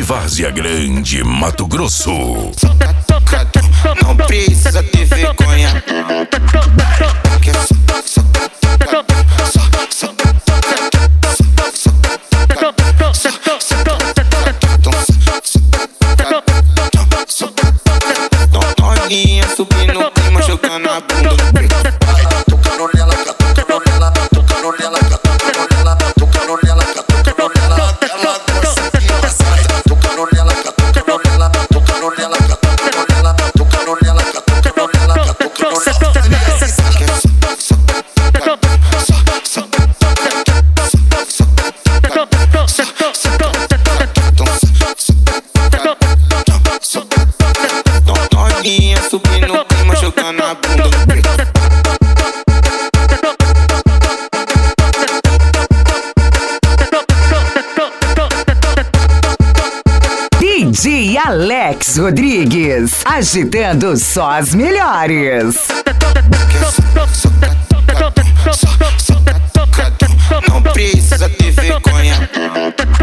Várzea Grande, Mato Grosso. Não precisa ter vergonha. Novinha subindo o clima, jogando a bunda no peito. Tocando nela, tocando nela, tocando nela, tocando nela, tocando nela, tocando nela. Ela gosta de passar. Tocando nela, tocando nela, tocando nela, tocando nela, tocando nela, tocando nela, tocando Novinha subindo o clima, jogando a bunda no peito. DJ Alex Rodrigues, agitando só as melhores. Não precisa ter vergonha.